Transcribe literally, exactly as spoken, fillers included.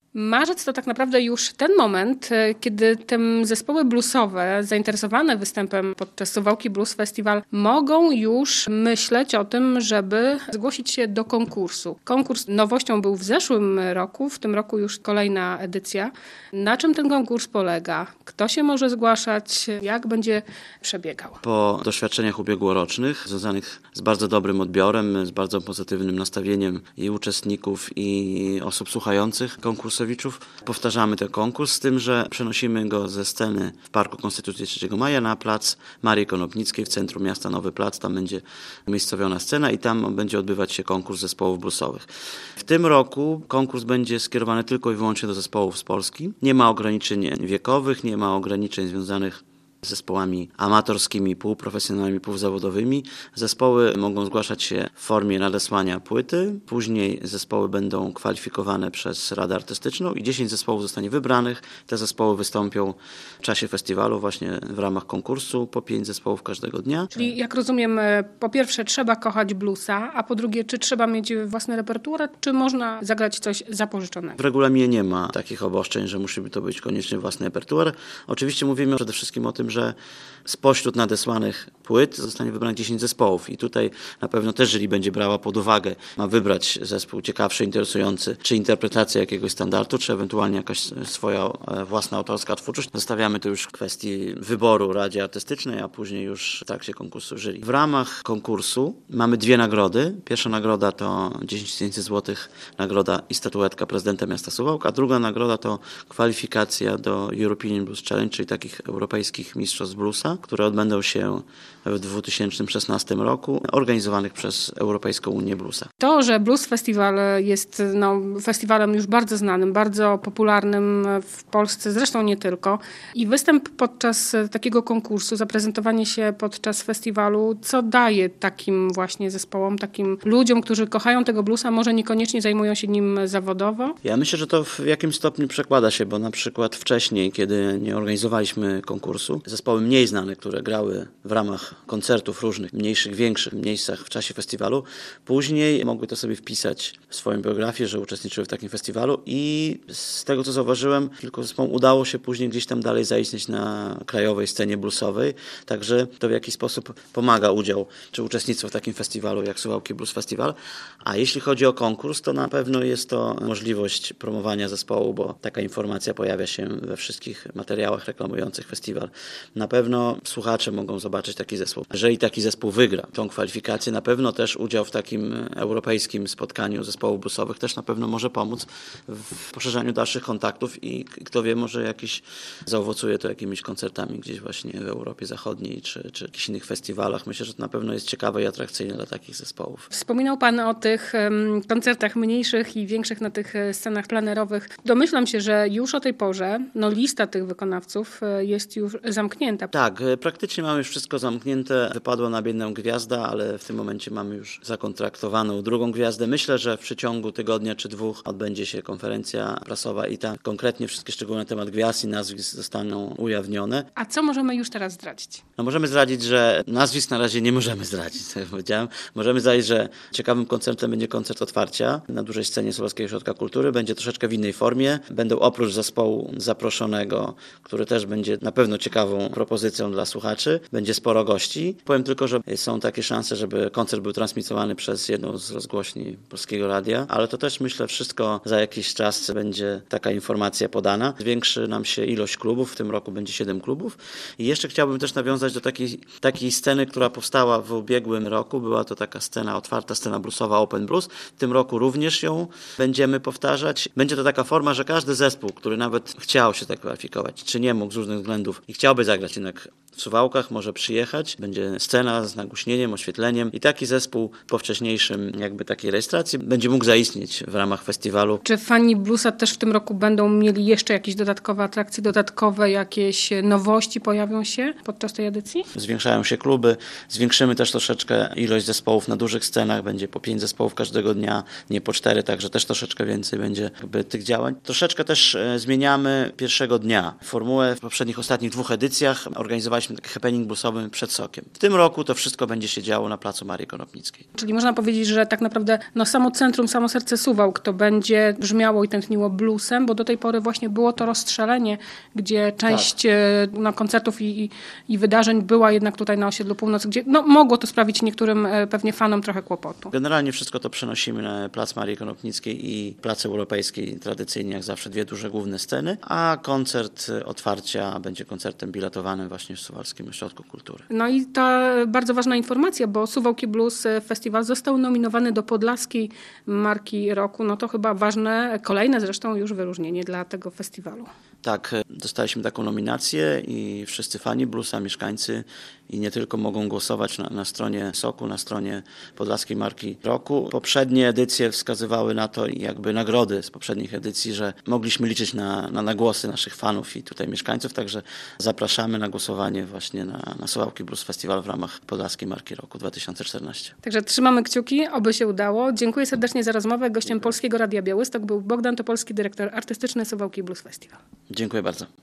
Marzec to tak naprawdę już ten moment, kiedy te zespoły bluesowe zainteresowane występem podczas Suwałki Blues Festival mogą już myśleć o tym, żeby zgłosić się do konkursu. Konkurs nowością był w zeszłym roku, w tym roku już kolejna edycja. Na czym ten konkurs polega? Kto się może zgłaszać? Jak będzie przebiegał? Po doświadczeniach ubiegłorocznych, związanych z bardzo dobrym odbiorem, z bardzo pozytywnym nastawieniem i uczestników, i osób słuchających, konkursowiczów, powtarzamy ten konkurs, z tym, że przenosimy go ze sceny w Parku Konstytucji trzeciego maja na plac Marii Konopnickiej w centrum miasta Nowy Plac. Tam będzie umiejscowiona scena i tam będzie odbywać się konkurs zespołów bluesowych. W tym roku konkurs będzie skierowany tylko i wyłącznie do zespołów z Polski. Nie ma ograniczeń wiekowych, nie ma ograniczeń związanych z zespołami amatorskimi, półprofesjonalnymi, półzawodowymi. Zespoły mogą zgłaszać się w formie nadesłania płyty. Później zespoły będą kwalifikowane przez Radę Artystyczną i dziesięć zespołów zostanie wybranych. Te zespoły wystąpią w czasie festiwalu właśnie w ramach konkursu, po pięć zespołów każdego dnia. Czyli jak rozumiem, po pierwsze trzeba kochać bluesa, a po drugie, czy trzeba mieć własny repertuar, czy można zagrać coś zapożyczonego? W regulaminie nie ma takich obostrzeń, że musi to być koniecznie własny repertuar. Oczywiście mówimy przede wszystkim o tym, że spośród nadesłanych płyt zostanie wybranych dziesięć zespołów i tutaj na pewno też jury będzie brała pod uwagę, ma wybrać zespół ciekawszy, interesujący, czy interpretacja jakiegoś standardu, czy ewentualnie jakaś swoja własna autorska twórczość. Zostawiamy to już w kwestii wyboru Radzie Artystycznej, a później już w trakcie konkursu jury. W ramach konkursu mamy dwie nagrody. Pierwsza nagroda to dziesięć tysięcy złotych, nagroda i statuetka prezydenta miasta Suwałk, a druga nagroda to kwalifikacja do European Blues Challenge, czyli takich europejskich mistrzostw bluesa, które odbędą się w dwa tysiące szesnastym roku, organizowanych przez Europejską Unię Bluesa. To, że Blues Festival jest no, festiwalem już bardzo znanym, bardzo popularnym w Polsce, zresztą nie tylko, i występ podczas takiego konkursu, zaprezentowanie się podczas festiwalu, co daje takim właśnie zespołom, takim ludziom, którzy kochają tego bluesa, może niekoniecznie zajmują się nim zawodowo? Ja myślę, że to w jakimś stopniu przekłada się, bo na przykład wcześniej, kiedy nie organizowaliśmy konkursu, zespoły mniej znane, które grały w ramach koncertów różnych, mniejszych, większych miejscach w czasie festiwalu, później mogły to sobie wpisać w swoją biografię, że uczestniczyły w takim festiwalu i z tego, co zauważyłem, kilku zespołom udało się później gdzieś tam dalej zaistnieć na krajowej scenie bluesowej, także to w jakiś sposób pomaga udział czy uczestnictwo w takim festiwalu jak Suwałki Blues Festival. A jeśli chodzi o konkurs, to na pewno jest to możliwość promowania zespołu, bo taka informacja pojawia się we wszystkich materiałach reklamujących festiwal. Na pewno słuchacze mogą zobaczyć taki zespół. Jeżeli taki zespół wygra tą kwalifikację, na pewno też udział w takim europejskim spotkaniu zespołów bluesowych też na pewno może pomóc w poszerzaniu dalszych kontaktów i kto wie, może jakiś zaowocuje to jakimiś koncertami gdzieś właśnie w Europie Zachodniej czy, czy jakichś innych festiwalach. Myślę, że to na pewno jest ciekawe i atrakcyjne dla takich zespołów. Wspominał Pan o tych um, koncertach mniejszych i większych na tych scenach plenerowych. Domyślam się, że już o tej porze no, lista tych wykonawców jest już zamknięta. Tak, praktycznie mamy już wszystko zamknięte. Wypadła na biedną gwiazda, ale w tym momencie mamy już zakontraktowaną drugą gwiazdę. Myślę, że w przeciągu tygodnia czy dwóch odbędzie się konferencja prasowa i tam konkretnie wszystkie szczegóły na temat gwiazd i nazwisk zostaną ujawnione. A co możemy już teraz zdradzić? No możemy zdradzić, że nazwisk na razie nie możemy zdradzić, tak jak powiedziałem. Możemy zdradzić, że ciekawym koncertem będzie koncert otwarcia na dużej scenie Suwałkiego Ośrodka Kultury. Będzie troszeczkę w innej formie. Będą oprócz zespołu zaproszonego, który też będzie na pewno ciekawą propozycją dla słuchaczy, będzie sporo gości. Powiem tylko, że są takie szanse, żeby koncert był transmitowany przez jedną z rozgłośni Polskiego Radia, ale to też myślę wszystko za jakiś czas będzie taka informacja podana. Zwiększy nam się ilość klubów, w tym roku będzie siedem klubów. I jeszcze chciałbym też nawiązać do takiej, takiej sceny, która powstała w ubiegłym roku. Była to taka scena otwarta, scena bluesowa Open Blues. W tym roku również ją będziemy powtarzać. Będzie to taka forma, że każdy zespół, który nawet chciał się tak kwalifikować, czy nie mógł z różnych względów i chciałby zagrać jednak w Suwałkach, może przyjechać. Będzie scena z nagłośnieniem, oświetleniem i taki zespół po wcześniejszym jakby takiej rejestracji będzie mógł zaistnieć w ramach festiwalu. Czy fani bluesa też w tym roku będą mieli jeszcze jakieś dodatkowe atrakcje, dodatkowe jakieś nowości pojawią się podczas tej edycji? Zwiększają się kluby, zwiększymy też troszeczkę ilość zespołów na dużych scenach, będzie po pięć zespołów każdego dnia, nie po cztery, także też troszeczkę więcej będzie jakby tych działań. Troszeczkę też zmieniamy pierwszego dnia formułę w poprzednich ostatnich dwóch edycjach. edycjach organizowaliśmy taki happening bluesowy przed Sokiem. W tym roku to wszystko będzie się działo na placu Marii Konopnickiej. Czyli można powiedzieć, że tak naprawdę no, samo centrum, samo serce Suwałk to będzie brzmiało i tętniło bluesem, bo do tej pory właśnie było to rozstrzelenie, gdzie część tak. no, koncertów i, i, i wydarzeń była jednak tutaj na osiedlu Północ, gdzie no, mogło to sprawić niektórym pewnie fanom trochę kłopotu. Generalnie wszystko to przenosimy na plac Marii Konopnickiej i plac Europejskiej, tradycyjnie jak zawsze dwie duże główne sceny, a koncert otwarcia będzie koncertem biletowanym właśnie w Suwalskim Ośrodku Kultury. No i ta bardzo ważna informacja, bo Suwałki Blues Festival został nominowany do Podlaskiej Marki Roku. No to chyba ważne, kolejne zresztą już wyróżnienie dla tego festiwalu. Tak, dostaliśmy taką nominację i wszyscy fani bluesa, mieszkańcy i nie tylko mogą głosować na, na stronie Soku, na stronie Podlaskiej Marki Roku. Poprzednie edycje wskazywały na to i jakby nagrody z poprzednich edycji, że mogliśmy liczyć na, na, na głosy naszych fanów i tutaj mieszkańców, także zapraszamy na głosowanie właśnie na, na Suwałki Blues Festival w ramach Podlaskiej Marki Roku dwa tysiące czternaście. Także trzymamy kciuki, oby się udało. Dziękuję serdecznie za rozmowę. Gościem Polskiego Radia Białystok był Bogdan Topolski, dyrektor artystyczny Suwałki Blues Festival. Dziękuję bardzo.